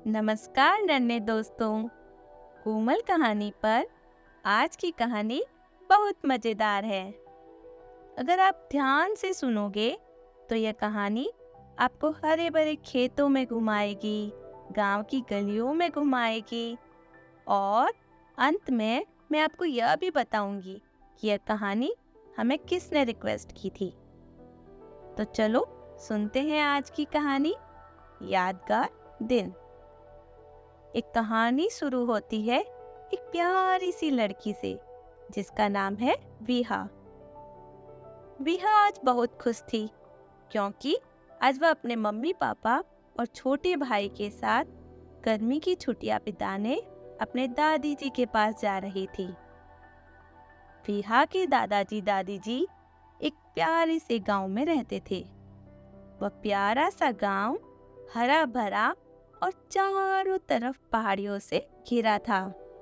नमस्कार नन्हे दोस्तों। कोमल कहानी पर आज की कहानी बहुत मजेदार है। अगर आप ध्यान से सुनोगे तो यह कहानी आपको हरे भरे खेतों में घुमाएगी, गांव की गलियों में घुमाएगी और अंत में मैं आपको यह भी बताऊंगी कि यह कहानी हमें किसने रिक्वेस्ट की थी। तो चलो सुनते हैं आज की कहानी, यादगार दिन। एक कहानी शुरू होती है एक प्यारी सी लड़की से जिसका नाम है विहा। विहा आज बहुत खुश थी क्योंकि आज वह अपने मम्मी पापा और छोटे भाई के साथ गर्मी की छुट्टियां बिताने अपने दादी जी के पास जा रही थी। विहा के दादाजी दादी जी एक प्यारे से गांव में रहते थे। वह प्यारा सा गांव हरा भरा और चारों तरफ पहाड़ियों से घिरा था।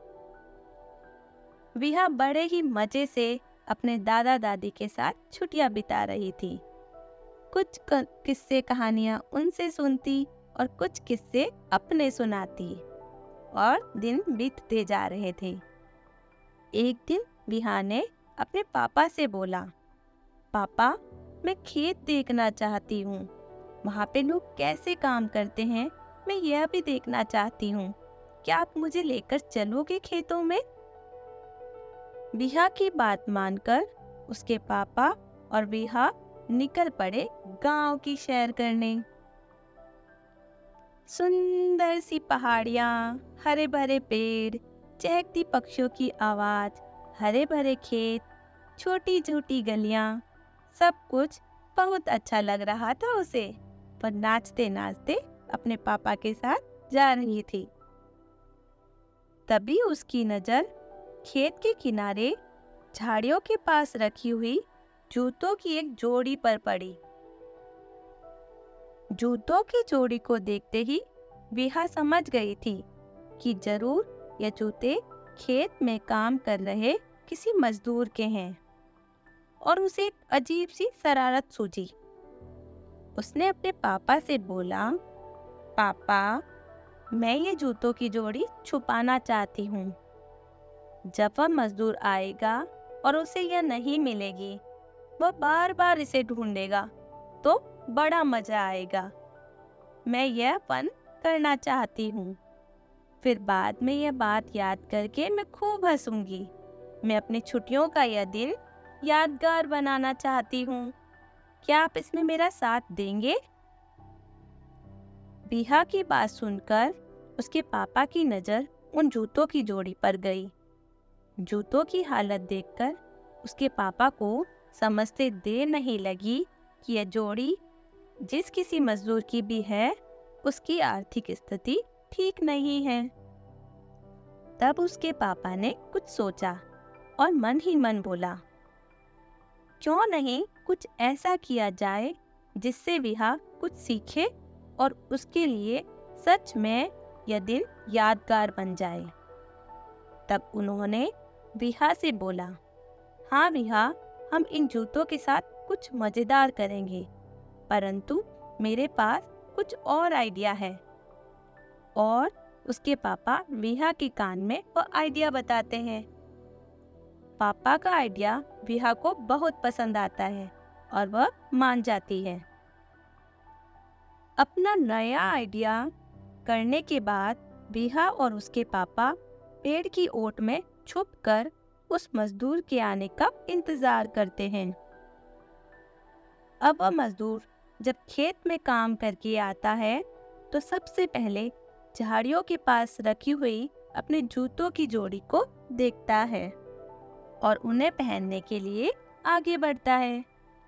विहा बड़े ही मजे से अपने दादा दादी के साथ छुट्टियां बिता रही थी। कुछ किस्से कहानियां उनसे सुनती और कुछ किस्से अपने सुनाती और दिन बीतते जा रहे थे। एक दिन विहा ने अपने पापा से बोला, पापा मैं खेत देखना चाहती हूँ, वहाँ पे लोग कैसे काम करते हैं मैं यह भी देखना चाहती हूँ। क्या आप मुझे लेकर चलोगे खेतों में? विहा की बात मानकर उसके पापा और विहा निकल पड़े गांव की सैर करने। सुंदर सी पहाड़ियाँ, हरे भरे पेड़, चहकती पक्षियों की आवाज, हरे भरे खेत, छोटी छोटी गलियाँ, सब कुछ बहुत अच्छा लग रहा था उसे। पर नाचते नाचते अपने पापा के साथ जा रही थी। तभी उसकी नजर खेत के किनारे झाड़ियों के पास रखी हुई जूतों की एक जोड़ी पर पड़ी। जूतों की जोड़ी को देखते ही विहा समझ गई थी कि जरूर ये जूते खेत में काम कर रहे किसी मजदूर के हैं और उसे एक अजीब सी शरारत सूझी। उसने अपने पापा से बोला, पापा मैं ये जूतों की जोड़ी छुपाना चाहती हूँ। जब वह मजदूर आएगा और उसे यह नहीं मिलेगी, वह बार बार इसे ढूंढेगा तो बड़ा मजा आएगा। मैं यह फन करना चाहती हूँ। फिर बाद में यह बात याद करके मैं खूब हंसूंगी। मैं अपनी छुट्टियों का यह दिन यादगार बनाना चाहती हूँ। क्या आप इसमें मेरा साथ देंगे? विहा की बात सुनकर उसके पापा की नजर उन जूतों की जोड़ी पर गई। जूतों की हालत देखकर उसके पापा को समझते देर नहीं लगी कि यह जोड़ी जिस किसी मजदूर की भी है, उसकी आर्थिक स्थिति ठीक नहीं है। तब उसके पापा ने कुछ सोचा और मन ही मन बोला, क्यों नहीं कुछ ऐसा किया जाए जिससे विहा कुछ सीखे और उसके लिए सच में यह दिन यादगार बन जाए। तब उन्होंने विहा से बोला, हाँ विहा, हम इन जूतों के साथ कुछ मजेदार करेंगे, परंतु मेरे पास कुछ और आइडिया है। और उसके पापा विहा के कान में वह आइडिया बताते हैं। पापा का आइडिया विहा को बहुत पसंद आता है और वह मान जाती है। अपना नया आइडिया करने के बाद विहा और उसके पापा पेड़ की ओट में छुपकर उस मजदूर के आने का इंतजार करते हैं। अब वह मजदूर जब खेत में काम करके आता है तो सबसे पहले झाड़ियों के पास रखी हुई अपने जूतों की जोड़ी को देखता है और उन्हें पहनने के लिए आगे बढ़ता है।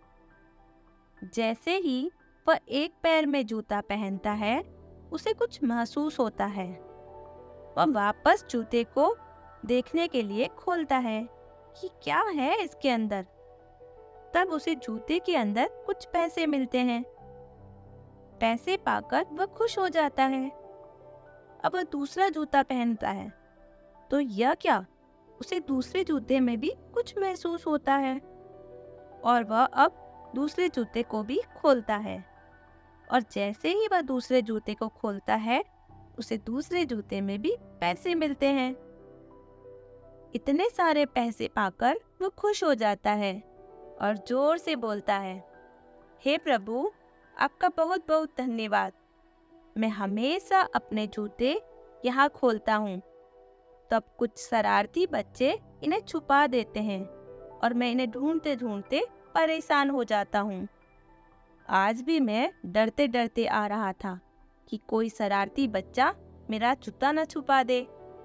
जैसे ही वह एक पैर में जूता पहनता है, उसे कुछ महसूस होता है। वह वापस जूते को देखने के लिए खोलता है कि क्या है इसके अंदर। तब उसे जूते के अंदर कुछ पैसे मिलते हैं। पैसे पाकर वह खुश हो जाता है। अब वह दूसरा जूता पहनता है तो यह क्या, उसे दूसरे जूते में भी कुछ महसूस होता है और वह अब दूसरे जूते को भी खोलता है। और जैसे ही वह दूसरे जूते को खोलता है, उसे दूसरे जूते में भी पैसे मिलते हैं। इतने सारे पैसे पाकर वो खुश हो जाता है और जोर से बोलता है, हे प्रभु, आपका बहुत बहुत धन्यवाद। मैं हमेशा अपने जूते यहाँ खोलता हूँ। तब कुछ शरारती बच्चे इन्हें छुपा देते हैं और मैं इन्हें ढूंढते ढूंढते परेशान हो जाता हूँ। आज भी मैं डरते डरते आ रहा था कि कोई शरारती बच्चा मेरा जूता न छुपा दे,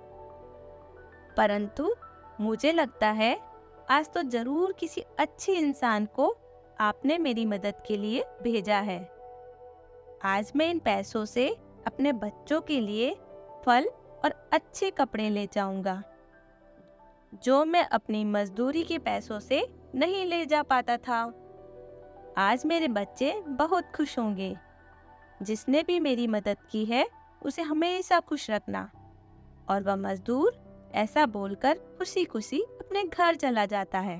परंतु मुझे लगता है आज तो जरूर किसी अच्छे इंसान को आपने मेरी मदद के लिए भेजा है। आज मैं इन पैसों से अपने बच्चों के लिए फल और अच्छे कपड़े ले जाऊंगा, जो मैं अपनी मजदूरी के पैसों से नहीं ले जा पाता था। आज मेरे बच्चे बहुत खुश होंगे। जिसने भी मेरी मदद की है उसे हमेशा खुश रखना। और वह मजदूर ऐसा बोलकर खुशी खुशी अपने घर चला जाता है।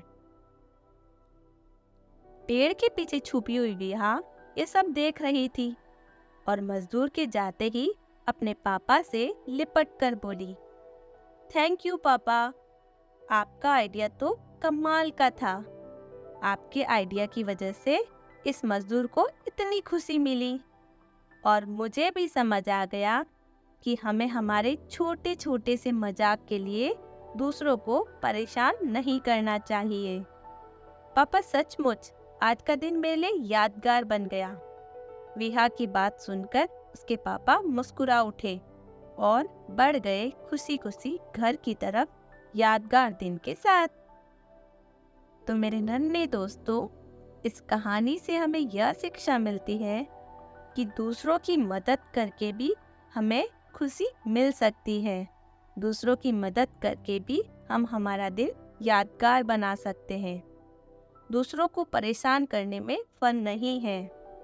पेड़ के पीछे छुपी हुई विहा ये सब देख रही थी और मजदूर के जाते ही अपने पापा से लिपट कर बोली, थैंक यू पापा, आपका आइडिया तो कमाल का था। आपके आइडिया की वजह से इस मजदूर को इतनी खुशी मिली और मुझे भी समझ आ गया कि हमें हमारे छोटे छोटे से मजाक के लिए दूसरों को परेशान नहीं करना चाहिए। पापा, सचमुच आज का दिन मेरे लिए यादगार बन गया। विहा की बात सुनकर उसके पापा मुस्कुरा उठे और बढ़ गए खुशी खुशी घर की तरफ यादगार दिन के साथ। तो मेरे नन्हे दोस्तों, इस कहानी से हमें यह शिक्षा मिलती है कि दूसरों की मदद करके भी हमें खुशी मिल सकती है। दूसरों की मदद करके भी हम हमारा दिन यादगार बना सकते हैं। दूसरों को परेशान करने में फन नहीं है।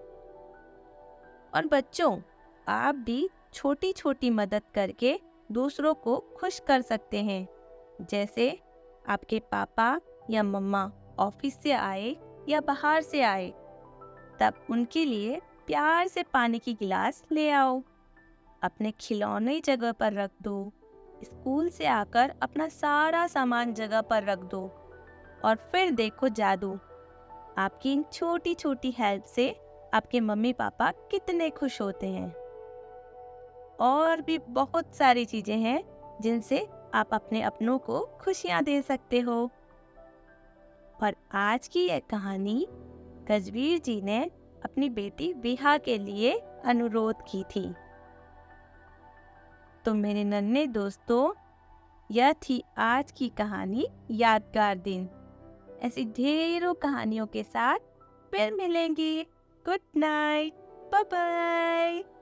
और बच्चों, आप भी छोटी छोटी मदद करके दूसरों को खुश कर सकते हैं। जैसे आपके पापा या मम्मा ऑफिस से आए या बाहर से आए, तब उनके लिए प्यार से पानी की गिलास ले आओ, अपने खिलौने जगह पर रख दो, स्कूल से आकर अपना सारा सामान जगह पर रख दो और फिर देखो जादू। आपकी इन छोटी छोटी हेल्प से आपके मम्मी पापा कितने खुश होते हैं। और भी बहुत सारी चीजें हैं जिनसे आप अपने अपनों को खुशियां दे सकते हो। और आज की यह कहानी गजवीर जी ने अपनी बेटी विहा के लिए अनुरोध की थी। तो मेरे नन्हे दोस्तों, यह थी आज की कहानी यादगार दिन। ऐसी ढेरों कहानियों के साथ फिर मिलेंगे। Good night, bye bye.